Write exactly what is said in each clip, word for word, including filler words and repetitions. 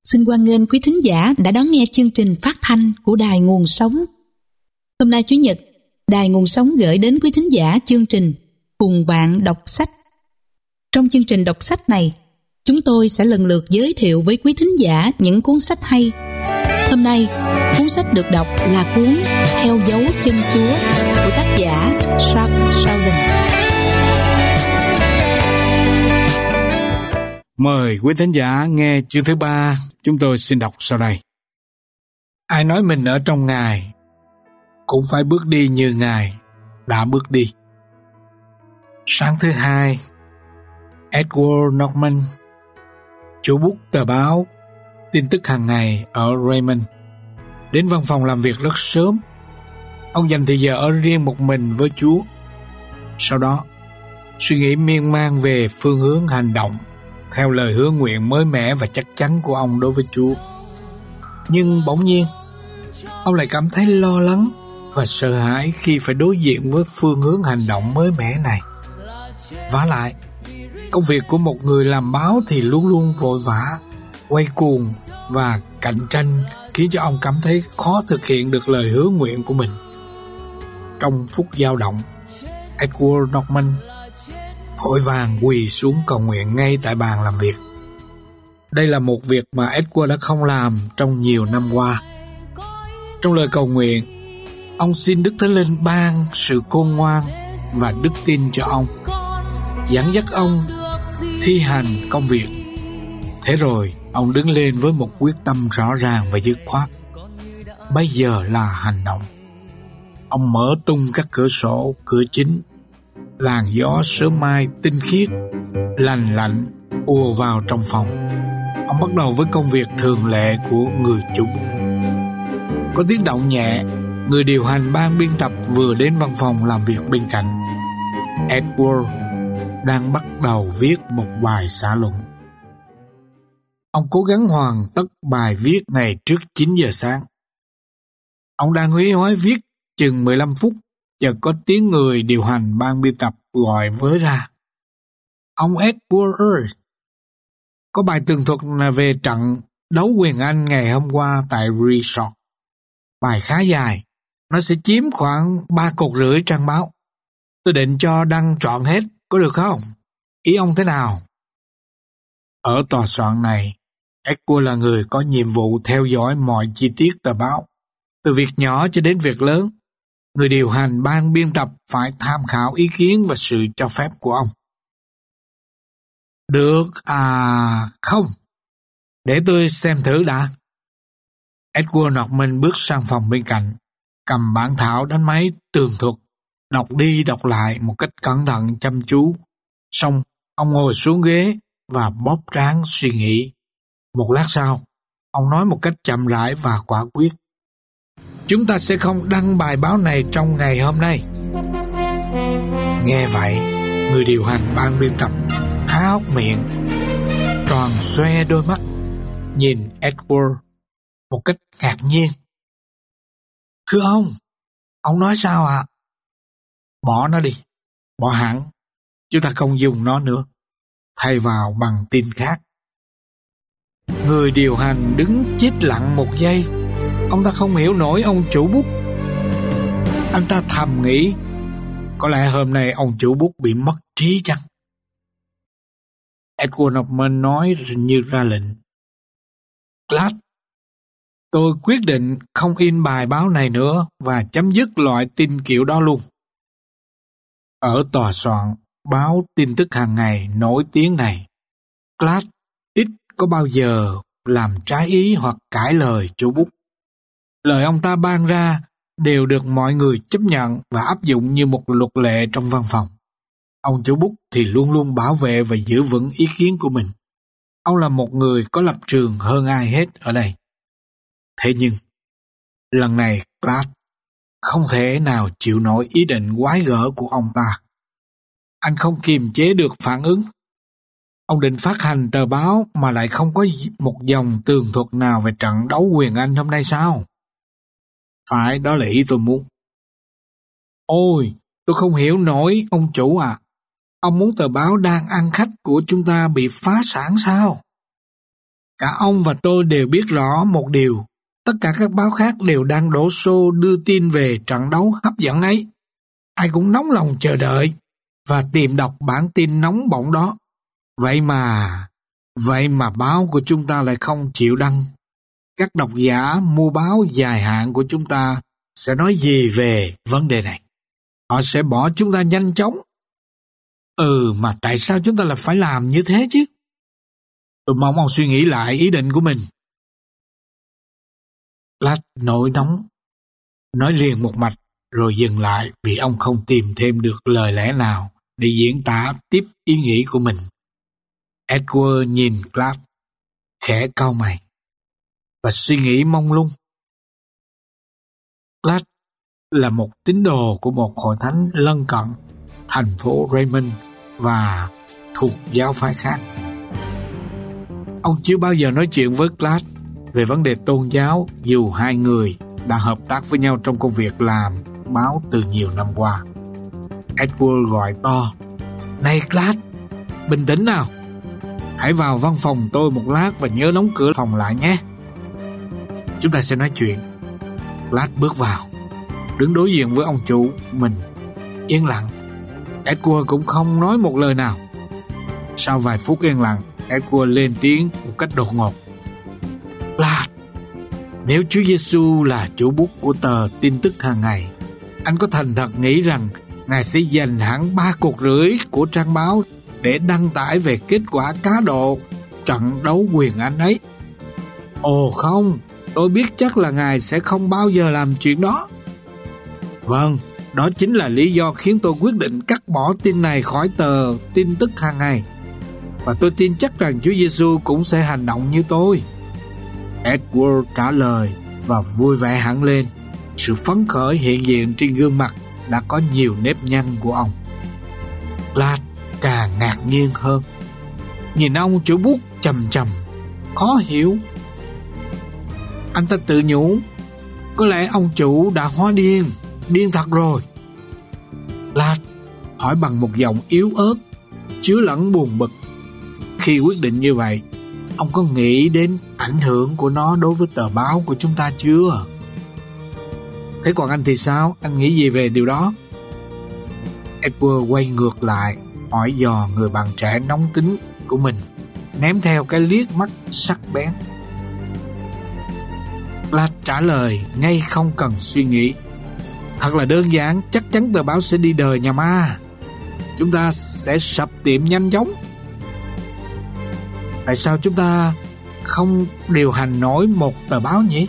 Xin hoan nghênh quý thính giả đã đón nghe chương trình phát thanh của Đài Nguồn Sống. Hôm nay Chủ nhật, Đài Nguồn Sống gửi đến quý thính giả chương trình Cùng Bạn Đọc Sách. Trong chương trình đọc sách này, chúng tôi sẽ lần lượt giới thiệu với quý thính giả những cuốn sách hay. Hôm nay, cuốn sách được đọc là cuốn Theo Dấu Chân Chúa của tác giả Charles Sheldon. Mời quý thính giả nghe chương thứ ba, chúng tôi xin đọc sau đây. Ai nói mình ở trong Ngài, cũng phải bước đi như Ngài đã bước đi. Sáng thứ hai, Edward Norman, chủ bút tờ báo tin tức hàng ngày ở Raymond, đến văn phòng làm việc rất sớm. Ông dành thời giờ ở riêng một mình với Chúa. Sau đó, suy nghĩ miên man về phương hướng hành động theo lời hứa nguyện mới mẻ và chắc chắn của ông đối với Chúa. Nhưng bỗng nhiên, ông lại cảm thấy lo lắng và sợ hãi khi phải đối diện với phương hướng hành động mới mẻ này. Vả lại, công việc của một người làm báo thì luôn luôn vội vã, quay cuồng và cạnh tranh khiến cho ông cảm thấy khó thực hiện được lời hứa nguyện của mình. Trong phút dao động, Edward Norman vội vàng quỳ xuống cầu nguyện ngay tại bàn làm việc. Đây là một việc mà Edward đã không làm trong nhiều năm qua. Trong lời cầu nguyện, ông xin Đức Thánh Linh ban sự khôn ngoan và đức tin cho ông, dẫn dắt ông thi hành công việc. Thế rồi, ông đứng lên với một quyết tâm rõ ràng và dứt khoát. Bây giờ là hành động. Ông mở tung các cửa sổ, cửa chính. Làn gió sớm mai tinh khiết, lành lạnh ùa vào trong phòng. Ông bắt đầu với công việc thường lệ của người chủ bút. Có tiếng động nhẹ, người điều hành ban biên tập vừa đến văn phòng làm việc bên cạnh. Edward đang bắt đầu viết một bài xã luận. Ông cố gắng hoàn tất bài viết này trước chín giờ sáng. Ông đang húy hoái viết chừng mười lăm phút, chợt có tiếng người điều hành ban biên tập gọi với ra. Ông Edward ơi, có bài tường thuật là về trận đấu quyền Anh ngày hôm qua tại resort. Bài khá dài, nó sẽ chiếm khoảng ba cột rưỡi trang báo. Tôi định cho đăng trọn hết, có được không? Ý ông thế nào? Ở tòa soạn này, Edward là người có nhiệm vụ theo dõi mọi chi tiết tờ báo, từ việc nhỏ cho đến việc lớn. Người điều hành ban biên tập phải tham khảo ý kiến và sự cho phép của ông. Được à không? Để tôi xem thử đã. Edward Norman bước sang phòng bên cạnh, cầm bản thảo đánh máy tường thuật, đọc đi đọc lại một cách cẩn thận chăm chú. Xong, ông ngồi xuống ghế và bóp trán suy nghĩ. Một lát sau, ông nói một cách chậm rãi và quả quyết. Chúng ta sẽ không đăng bài báo này trong ngày hôm nay. Nghe vậy, người điều hành ban biên tập há hốc miệng, tròn xoe đôi mắt, nhìn Edward một cách ngạc nhiên. Thưa ông, ông nói sao ạ? À? Bỏ nó đi, bỏ hẳn, chúng ta không dùng nó nữa, thay vào bằng tin khác. Người điều hành đứng chết lặng một giây. Ông ta không hiểu nổi ông chủ bút. Anh ta thầm nghĩ, có lẽ hôm nay ông chủ bút bị mất trí chăng? Edward Norman nói như ra lệnh. Clark, tôi quyết định không in bài báo này nữa và chấm dứt loại tin kiểu đó luôn. Ở tòa soạn báo tin tức hàng ngày nổi tiếng này, Clark ít có bao giờ làm trái ý hoặc cãi lời chủ bút. Lời ông ta ban ra đều được mọi người chấp nhận và áp dụng như một luật lệ trong văn phòng. Ông chủ bút thì luôn luôn bảo vệ và giữ vững ý kiến của mình. Ông là một người có lập trường hơn ai hết ở đây. Thế nhưng, lần này Clark không thể nào chịu nổi ý định quái gở của ông ta. Anh không kiềm chế được phản ứng. Ông định phát hành tờ báo mà lại không có một dòng tường thuật nào về trận đấu quyền Anh hôm nay sao? Phải, đó là ý tôi muốn. Ôi, tôi không hiểu nổi, ông chủ à. Ông muốn tờ báo đang ăn khách của chúng ta bị phá sản sao? Cả ông và tôi đều biết rõ một điều, tất cả các báo khác đều đang đổ xô đưa tin về trận đấu hấp dẫn ấy. Ai cũng nóng lòng chờ đợi và tìm đọc bản tin nóng bỏng đó. Vậy mà, vậy mà báo của chúng ta lại không chịu đăng. Các độc giả mua báo dài hạn của chúng ta sẽ nói gì về vấn đề này? Họ sẽ bỏ chúng ta nhanh chóng. Ừ, mà tại sao chúng ta lại phải làm như thế chứ? Tôi mong ông suy nghĩ lại ý định của mình. Lát nổi nóng, nói liền một mạch rồi dừng lại vì ông không tìm thêm được lời lẽ nào để diễn tả tiếp ý nghĩ của mình. Edward nhìn Clark, khẽ cau mày và suy nghĩ mông lung. Clark là một tín đồ của một hội thánh lân cận thành phố Raymond và thuộc giáo phái khác. Ông chưa bao giờ nói chuyện với Clark về vấn đề tôn giáo dù hai người đã hợp tác với nhau trong công việc làm báo từ nhiều năm qua. Edward gọi to: "Này Clark, bình tĩnh nào. Hãy vào văn phòng tôi một lát và nhớ đóng cửa phòng lại nhé. Chúng ta sẽ nói chuyện." Clark bước vào, đứng đối diện với ông chủ mình, yên lặng. Edward cũng không nói một lời nào. Sau vài phút yên lặng, Edward lên tiếng một cách đột ngột: "Clark, nếu Chúa Giêsu là chủ bút của tờ tin tức hàng ngày, anh có thành thật nghĩ rằng Ngài sẽ dành hẳn ba cột rưỡi của trang báo để đăng tải về kết quả cá độ trận đấu quyền Anh ấy?" "Ồ không, tôi biết chắc là Ngài sẽ không bao giờ làm chuyện đó." "Vâng, đó chính là lý do khiến tôi quyết định cắt bỏ tin này khỏi tờ tin tức hàng ngày. Và tôi tin chắc rằng Chúa Giêsu cũng sẽ hành động như tôi." Edward trả lời và vui vẻ hẳn lên. Sự phấn khởi hiện diện trên gương mặt đã có nhiều nếp nhăn của ông. Clark càng ngạc nhiên hơn, nhìn ông chủ bút chằm chằm, khó hiểu. Anh ta tự nhủ, có lẽ ông chủ đã hóa điên, điên thật rồi. Clark hỏi bằng một giọng yếu ớt, chứa lẫn buồn bực. Khi quyết định như vậy, ông có nghĩ đến ảnh hưởng của nó đối với tờ báo của chúng ta chưa? Thế còn anh thì sao? Anh nghĩ gì về điều đó? Edward quay ngược lại, hỏi dò người bạn trẻ nóng tính của mình, ném theo cái liếc mắt sắc bén. Clark trả lời ngay không cần suy nghĩ. Thật là đơn giản, chắc chắn tờ báo sẽ đi đời nhà ma. Chúng ta sẽ sập tiệm nhanh chóng. Tại sao chúng ta không điều hành nổi một tờ báo nhỉ?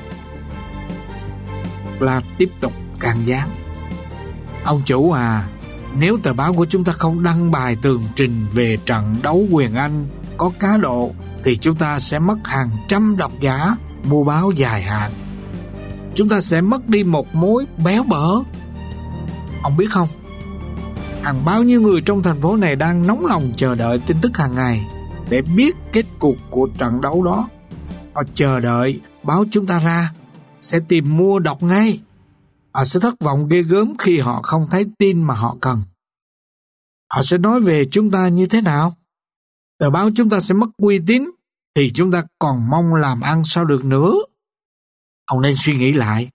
Là tiếp tục can gián. Ông chủ à, nếu tờ báo của chúng ta không đăng bài tường trình về trận đấu quyền Anh có cá độ thì chúng ta sẽ mất hàng trăm độc giả mua báo dài hạn. Chúng ta sẽ mất đi một mối béo bở. Ông biết không, hàng bao nhiêu người trong thành phố này đang nóng lòng chờ đợi tin tức hàng ngày để biết kết cục của trận đấu đó. Họ chờ đợi báo chúng ta ra, sẽ tìm mua đọc ngay. Họ sẽ thất vọng ghê gớm khi họ không thấy tin mà họ cần. Họ sẽ nói về chúng ta như thế nào? Tờ báo chúng ta sẽ mất uy tín, thì chúng ta còn mong làm ăn sao được nữa? Ông nên suy nghĩ lại.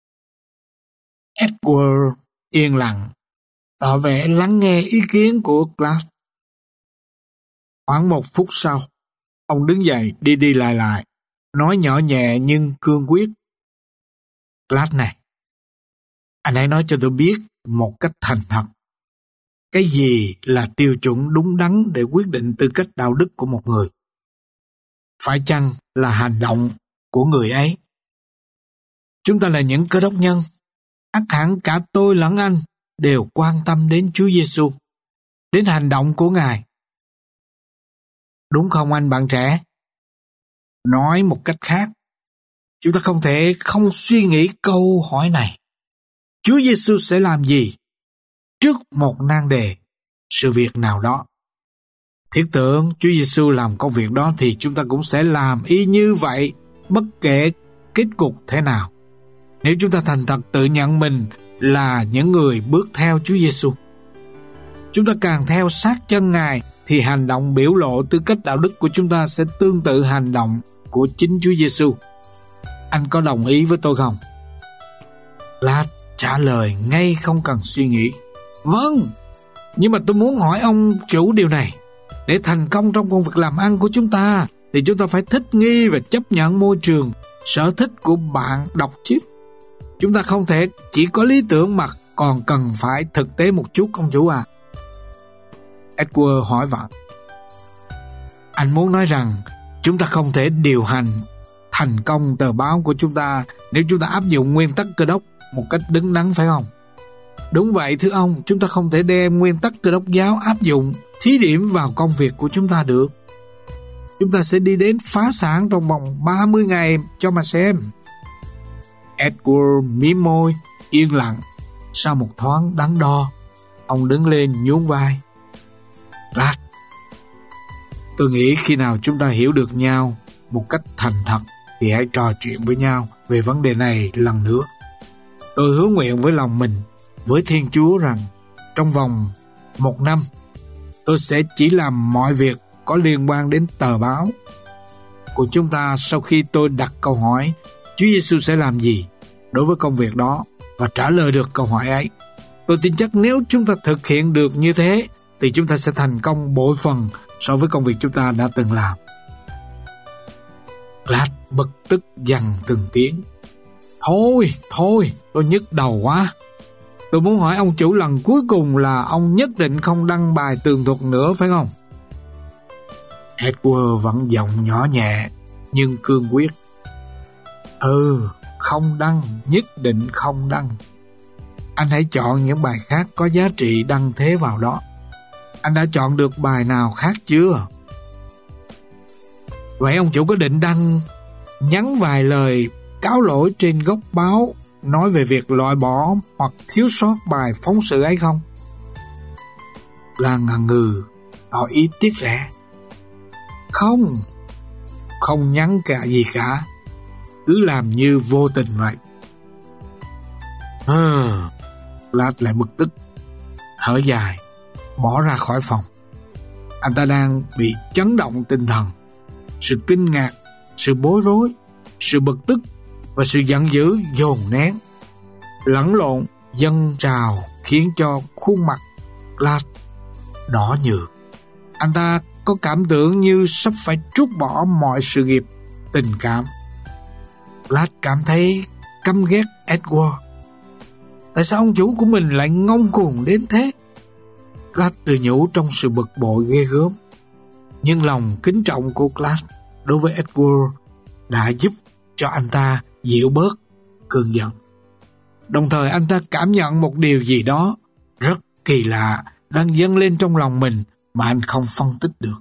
Edward yên lặng, tỏ vẻ lắng nghe ý kiến của Clark. Khoảng một phút sau, ông đứng dậy đi đi lại lại, nói nhỏ nhẹ nhưng cương quyết. Clark này, anh hãy nói cho tôi biết một cách thành thật, cái gì là tiêu chuẩn đúng đắn để quyết định tư cách đạo đức của một người? Phải chăng là hành động của người ấy? Chúng ta là những cơ đốc nhân, ắt hẳn cả tôi lẫn anh đều quan tâm đến Chúa Giêsu, đến hành động của Ngài. Đúng không anh bạn trẻ? Nói một cách khác, chúng ta không thể không suy nghĩ câu hỏi này. Chúa Giêsu sẽ làm gì trước một nan đề, sự việc nào đó? Thiết tưởng Chúa Giêsu làm công việc đó thì chúng ta cũng sẽ làm y như vậy, bất kể kết cục thế nào. Nếu chúng ta thành thật tự nhận mình là những người bước theo Chúa Giêsu, chúng ta càng theo sát chân Ngài thì hành động biểu lộ tư cách đạo đức của chúng ta sẽ tương tự hành động của chính Chúa Giêsu. Anh có đồng ý với tôi không? Lát trả lời ngay không cần suy nghĩ. Vâng, nhưng mà tôi muốn hỏi ông chủ điều này. Để thành công trong công việc làm ăn của chúng ta thì chúng ta phải thích nghi và chấp nhận môi trường sở thích của bạn đọc chứ. Chúng ta không thể chỉ có lý tưởng mà còn cần phải thực tế một chút, ông chủ à. Edward hỏi vặn. Anh muốn nói rằng chúng ta không thể điều hành thành công tờ báo của chúng ta nếu chúng ta áp dụng nguyên tắc Cơ Đốc một cách đứng đắn, phải không? Đúng vậy thưa ông, chúng ta không thể đem nguyên tắc Cơ Đốc giáo áp dụng thí điểm vào công việc của chúng ta được. Chúng ta sẽ đi đến phá sản trong vòng ba mươi ngày cho mà xem. Edward mím môi, yên lặng. Sau một thoáng đắn đo, ông đứng lên nhún vai. Lát, tôi nghĩ khi nào chúng ta hiểu được nhau một cách thành thật thì hãy trò chuyện với nhau về vấn đề này lần nữa. Tôi hứa nguyện với lòng mình, với Thiên Chúa rằng trong vòng một năm tôi sẽ chỉ làm mọi việc có liên quan đến tờ báo của chúng ta sau khi tôi đặt câu hỏi Chúa Giêsu sẽ làm gì đối với công việc đó và trả lời được câu hỏi ấy. Tôi tin chắc nếu chúng ta thực hiện được như thế thì chúng ta sẽ thành công bội phần so với công việc chúng ta đã từng làm. Lát bực tức dằn từng tiếng. Thôi, thôi, tôi nhức đầu quá. Tôi muốn hỏi ông chủ lần cuối cùng là ông nhất định không đăng bài tường thuật nữa, phải không? Edward vẫn giọng nhỏ nhẹ nhưng cương quyết. Ừ, không đăng, nhất định không đăng. Anh hãy chọn những bài khác có giá trị đăng thế vào đó. Anh đã chọn được bài nào khác chưa? Vậy ông chủ có định đăng nhắn vài lời cáo lỗi trên góc báo nói về việc loại bỏ hoặc thiếu sót bài phóng sự ấy không? Là ngần ngừ tỏ ý tiếc rẻ. Không, không nhắn cả gì cả. Cứ làm như vô tình vậy. À, Lát lại bực tức, thở dài, bỏ ra khỏi phòng. Anh ta đang bị chấn động tinh thần. Sự kinh ngạc, sự bối rối, sự bực tức và sự giận dữ dồn nén lẫn lộn dâng trào khiến cho khuôn mặt Lát đỏ nhừ. Anh ta có cảm tưởng như sắp phải trút bỏ mọi sự nghiệp tình cảm. Lát cảm thấy căm ghét Edward. Tại sao ông chủ của mình lại ngông cuồng đến thế? Lát tự nhủ trong sự bực bội ghê gớm. Nhưng lòng kính trọng của Lát đối với Edward đã giúp cho anh ta dịu bớt cơn giận. Đồng thời anh ta cảm nhận một điều gì đó rất kỳ lạ đang dâng lên trong lòng mình mà anh không phân tích được.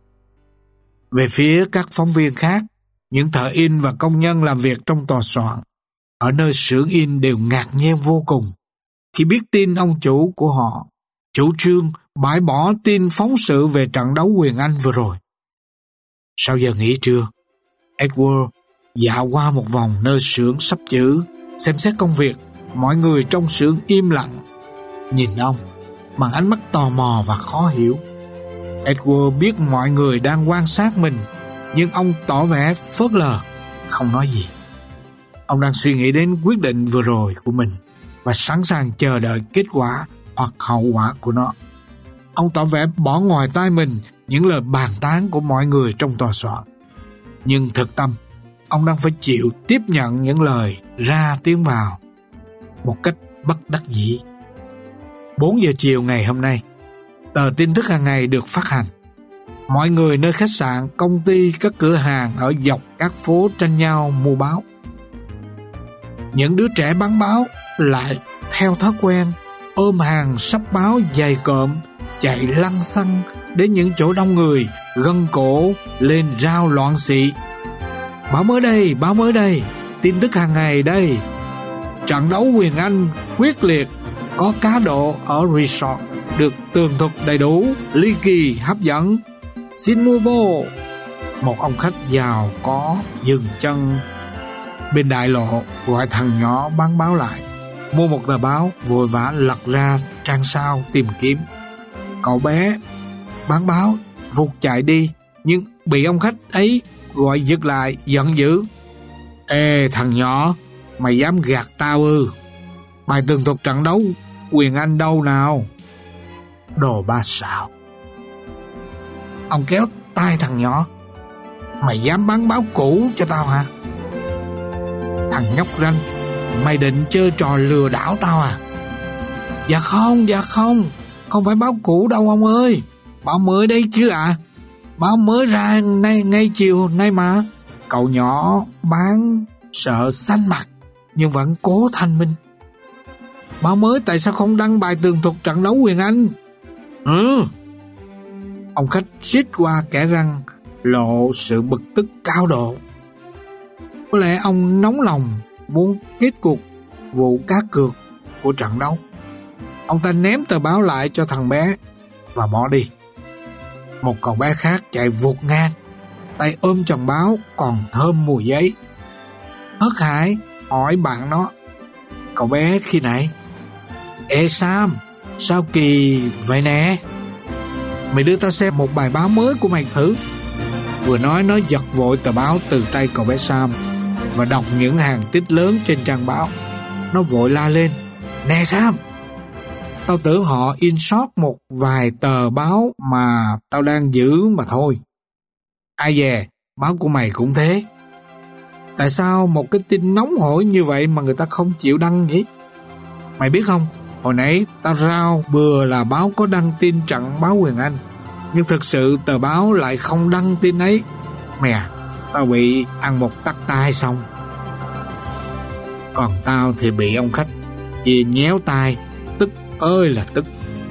Về phía các phóng viên khác, những thợ in và công nhân làm việc trong tòa soạn ở nơi xưởng in đều ngạc nhiên vô cùng khi biết tin ông chủ của họ chủ trương bãi bỏ tin phóng sự về trận đấu quyền Anh vừa rồi. Sau giờ nghỉ trưa, Edward dạo qua một vòng nơi xưởng sắp chữ, xem xét công việc. Mọi người trong xưởng im lặng nhìn ông bằng ánh mắt tò mò và khó hiểu. Edward biết mọi người đang quan sát mình, nhưng ông tỏ vẻ phớt lờ, không nói gì. Ông đang suy nghĩ đến quyết định vừa rồi của mình và sẵn sàng chờ đợi kết quả hoặc hậu quả của nó. Ông tỏ vẻ bỏ ngoài tai mình những lời bàn tán của mọi người trong tòa soạn. Nhưng thực tâm, ông đang phải chịu tiếp nhận những lời ra tiếng vào một cách bất đắc dĩ. Bốn giờ chiều ngày hôm nay, tờ tin tức hàng ngày được phát hành. Mọi người nơi khách sạn, công ty, các cửa hàng ở dọc các phố tranh nhau mua báo. Những đứa trẻ bán báo lại theo thói quen ôm hàng sắp báo dày cộm, chạy lăng xăng đến những chỗ đông người, gân cổ lên rao loạn xị. Báo mới đây, báo mới đây, tin tức hàng ngày đây. Trận đấu quyền Anh quyết liệt, có cá độ ở resort, được tường thuật đầy đủ, ly kỳ, hấp dẫn. Xin mua vô. Một ông khách giàu có dừng chân bên đại lộ, gọi thằng nhỏ bán báo lại, mua một tờ báo, vội vã lật ra trang sau tìm kiếm. Cậu bé bán báo vụt chạy đi, nhưng bị ông khách ấy gọi giật lại, giận dữ. Ê thằng nhỏ, mày dám gạt tao ư? Bài tường thuật trận đấu quyền Anh đâu nào? Đồ ba xạo. Ông kéo tay thằng nhỏ. Mày dám bán báo cũ cho tao hả? Thằng nhóc ranh, mày định chơi trò lừa đảo tao à? Dạ không, dạ không, không phải báo cũ đâu ông ơi. Báo mới đấy chứ ạ. À. Báo mới ra nay, ngay chiều nay mà. Cậu nhỏ bán sợ xanh mặt nhưng vẫn cố thanh minh. Báo mới tại sao không đăng bài tường thuật trận đấu quyền Anh? Ừ. Ông khách rít qua kẽ răng, lộ sự bực tức cao độ. Có lẽ ông nóng lòng muốn kết cuộc vụ cá cược của trận đấu. Ông ta ném tờ báo lại cho thằng bé và bỏ đi. Một cậu bé khác chạy vụt ngang, tay ôm chồng báo còn thơm mùi giấy. Hớt hải hỏi bạn nó: Cậu bé khi nãy? Ê Sam, sao kỳ vậy nè? Mày đưa tao xem một bài báo mới của mày thử. Vừa nói nó giật vội tờ báo từ tay cậu bé Sam và đọc những hàng tích lớn trên trang báo. Nó vội la lên: Nè Sam, tao tưởng họ in sót một vài tờ báo mà tao đang giữ mà thôi. Ai dè, báo của mày cũng thế. Tại sao một cái tin nóng hổi như vậy mà người ta không chịu đăng nhỉ? Mày biết không, hồi nãy tao rao bừa là báo có đăng tin trận báo quyền Anh, nhưng thực sự tờ báo lại không đăng tin ấy. Mẹ, tao bị ăn một tắt tai xong. Còn tao thì bị ông khách chia nhéo tai, tức ơi là tức.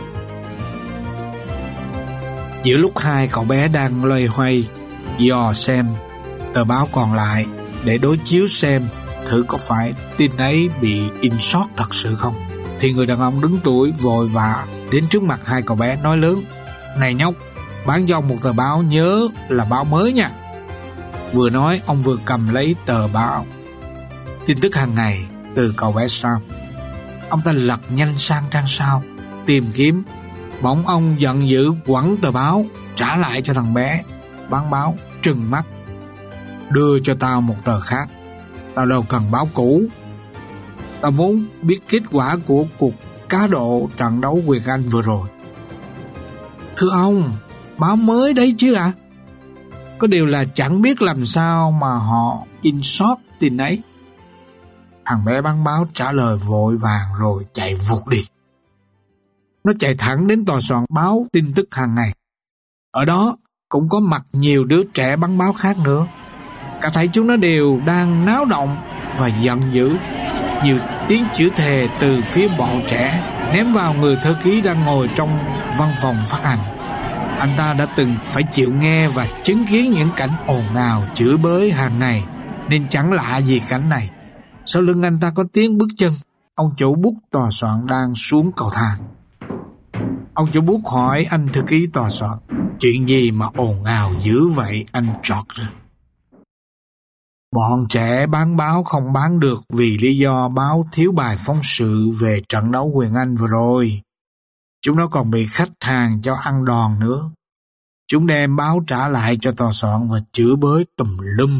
Giữa lúc hai cậu bé đang loay hoay dò xem tờ báo còn lại để đối chiếu xem thử có phải tin ấy bị in sót thật sự không, thì người đàn ông đứng tuổi vội vã đến trước mặt hai cậu bé nói lớn: Này nhóc, bán cho ông một tờ báo, nhớ là báo mới nha. Vừa nói ông vừa cầm lấy tờ báo tin tức hàng ngày từ cậu bé Sam. Ông ta lật nhanh sang trang sau tìm kiếm. Bỗng ông giận dữ quẳng tờ báo trả lại cho thằng bé bán báo, trừng mắt: Đưa cho tao một tờ khác, tao đâu cần báo cũ. Tao muốn biết kết quả của cuộc cá độ trận đấu quyền Anh vừa rồi. Thưa ông, báo mới đấy chứ ạ? À? Có điều là chẳng biết làm sao mà họ in sót tin ấy. Thằng bé bán báo trả lời vội vàng rồi chạy vụt đi. Nó chạy thẳng đến tòa soạn báo tin tức hàng ngày. Ở đó cũng có mặt nhiều đứa trẻ bán báo khác nữa. Cả thảy chúng nó đều đang náo động và giận dữ. Nhiều tiếng chửi thề từ phía bọn trẻ ném vào người thư ký đang ngồi trong văn phòng phát hành. Anh ta đã từng phải chịu nghe và chứng kiến những cảnh ồn ào chửi bới hàng ngày, nên chẳng lạ gì cảnh này. Sau lưng anh ta có tiếng bước chân. Ông chủ bút tòa soạn đang xuống cầu thang. Ông chủ bút hỏi anh thư ký tòa soạn: Chuyện gì mà ồn ào dữ vậy anh George? Bọn trẻ bán báo không bán được vì lý do báo thiếu bài phóng sự về trận đấu quyền Anh vừa rồi. Chúng nó còn bị khách hàng cho ăn đòn nữa. Chúng đem báo trả lại cho tòa soạn và chửi bới tùm lum.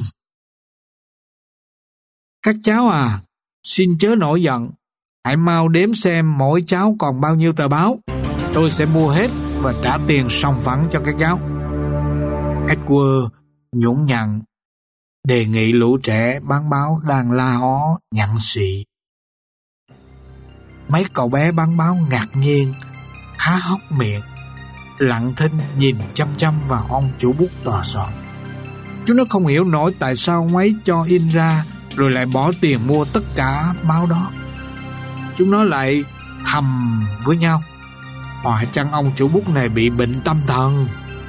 Các cháu à, xin chớ nổi giận. Hãy mau đếm xem mỗi cháu còn bao nhiêu tờ báo. Tôi sẽ mua hết và trả tiền sòng phẳng cho các cháu. Edward nhún nhặn đề nghị lũ trẻ bán báo đang la ó nhặng xị. Mấy cậu bé bán báo ngạc nhiên, há hốc miệng, lặng thinh nhìn chăm chăm vào ông chủ bút tòa soạn. Chúng nó không hiểu nổi tại sao ông ấy cho in ra rồi lại bỏ tiền mua tất cả báo đó. Chúng nó lại thầm với nhau: Hỏi chăng ông chủ bút này bị bệnh tâm thần?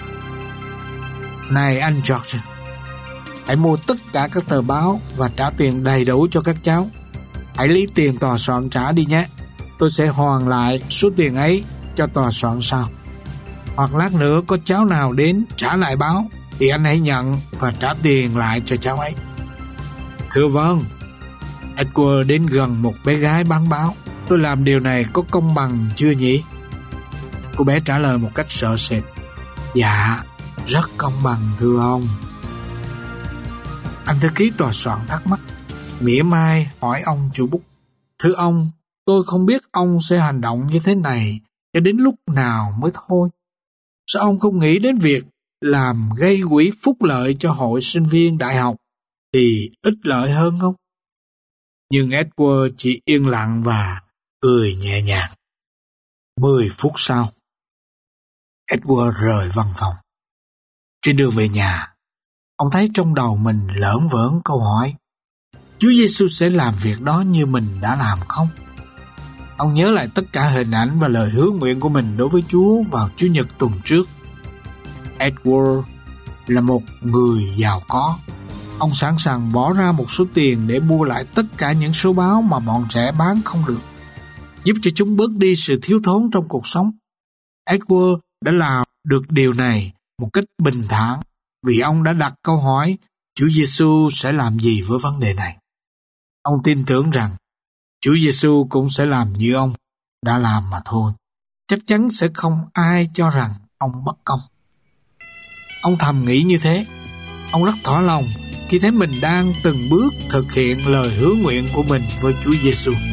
Này anh George, hãy mua tất cả các tờ báo và trả tiền đầy đủ cho các cháu. Hãy lấy tiền tòa soạn trả đi nhé. Tôi sẽ hoàn lại số tiền ấy cho tòa soạn sau. Hoặc lát nữa có cháu nào đến trả lại báo thì anh hãy nhận và trả tiền lại cho cháu ấy. Thưa vâng. Edward đến gần một bé gái bán báo. Tôi làm điều này có công bằng chưa nhỉ? Cô bé trả lời một cách sợ sệt: Dạ, rất công bằng thưa ông. Anh thư ký tòa soạn thắc mắc, mỉa mai hỏi ông chủ bút: Thưa ông, tôi không biết ông sẽ hành động như thế này cho đến lúc nào mới thôi. Sao ông không nghĩ đến việc làm gây quỹ phúc lợi cho hội sinh viên đại học thì ích lợi hơn không? Nhưng Edward chỉ yên lặng và cười nhẹ nhàng. Mười phút sau, Edward rời văn phòng. Trên đường về nhà, ông thấy trong đầu mình lởn vởn câu hỏi: Chúa Giêsu sẽ làm việc đó như mình đã làm không? Ông nhớ lại tất cả hình ảnh và lời hứa nguyện của mình đối với Chúa vào Chủ nhật tuần trước. Edward là một người giàu có. Ông sẵn sàng bỏ ra một số tiền để mua lại tất cả những số báo mà bọn trẻ bán không được, giúp cho chúng bớt đi sự thiếu thốn trong cuộc sống. Edward đã làm được điều này một cách bình thản vì ông đã đặt câu hỏi Chúa Giêsu sẽ làm gì với vấn đề này. Ông tin tưởng rằng Chúa Giêsu cũng sẽ làm như ông đã làm mà thôi. Chắc chắn sẽ không ai cho rằng ông bất công. Ông thầm nghĩ như thế. Ông rất thỏa lòng khi thấy mình đang từng bước thực hiện lời hứa nguyện của mình với Chúa Giêsu.